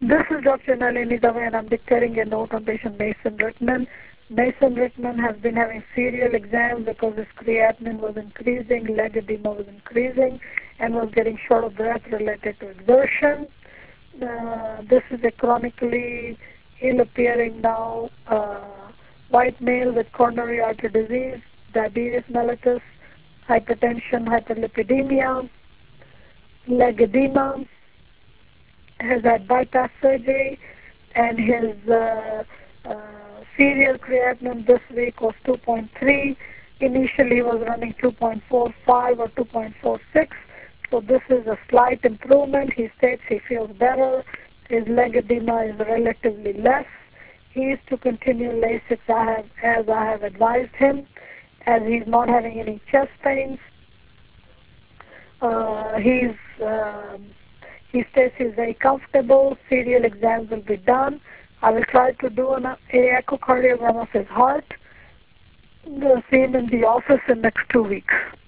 This is Dr. Nalini Dave, and I'm dictating a note on patient Mason Rittman. Mason Rittman has been having serial exams because his creatinine was increasing, leg edema was increasing, and was getting short of breath related to exertion. This is a chronically ill appearing now white male with coronary artery disease, diabetes mellitus, hypertension, hyperlipidemia, leg edema, has had bypass surgery, and his serial creatinine this week was 2.3. Initially, he was running 2.45 or 2.46. So this is a slight improvement. He states he feels better. His leg edema is relatively less. He is to continue Lasix as I have advised him, as he's not having any chest pains. He's he says he's very comfortable. Serial exams will be done. I will try to do an echocardiogram of his heart. We'll see him in the office in the next 2 weeks.